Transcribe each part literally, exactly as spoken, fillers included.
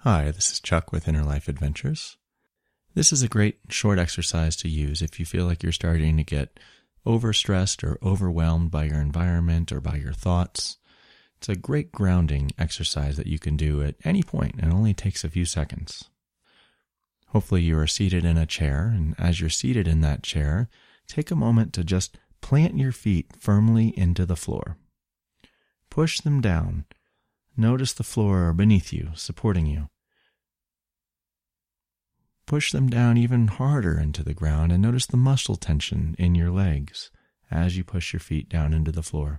Hi, this is Chuck with Inner Life Adventures. This is a great short exercise to use if you feel like you're starting to get overstressed or overwhelmed by your environment or by your thoughts. It's a great grounding exercise that you can do at any point and only takes a few seconds. Hopefully you are seated in a chair, and as you're seated in that chair, take a moment to just plant your feet firmly into the floor. Push them down. Notice the floor beneath you, supporting you. Push them down even harder into the ground and notice the muscle tension in your legs as you push your feet down into the floor.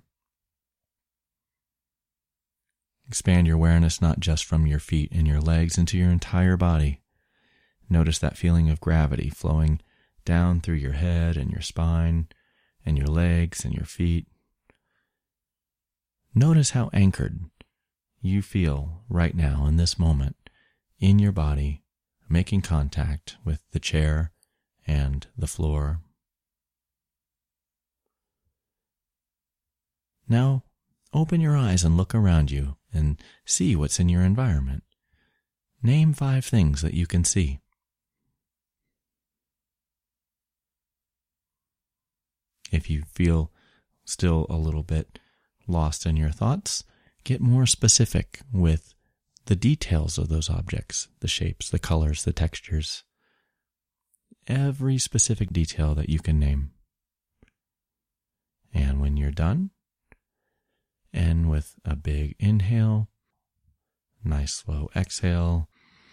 Expand your awareness not just from your feet and your legs into your entire body. Notice that feeling of gravity flowing down through your head and your spine and your legs and your feet. Notice how anchored you feel right now in this moment in your body, making contact with the chair and the floor. Now, open your eyes and look around you and see what's in your environment. Name five things that you can see. If you feel still a little bit lost in your thoughts, get more specific with the details of those objects, the shapes, the colors, the textures, every specific detail that you can name. And when you're done, end with a big inhale, nice slow exhale.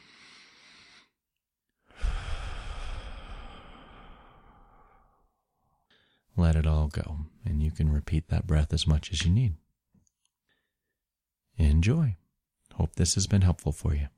Let it all go, and you can repeat that breath as much as you need. Enjoy. Hope this has been helpful for you.